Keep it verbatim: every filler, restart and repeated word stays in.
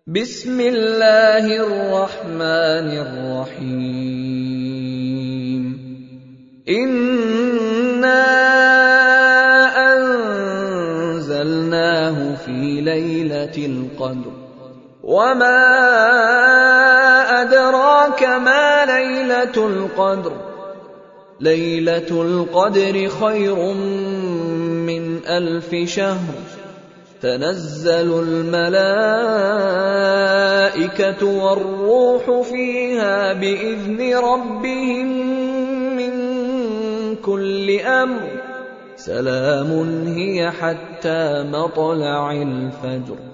بسم الله الرحمن الرحيم إنا أنزلناه في ليلة القدر وما أدراك ما ليلة القدر ليلة القدر خير من ألف شهر تنزل الملائكة والروح فيها بإذن ربهم من كل أمر سلام هي حتى مطلع الفجر.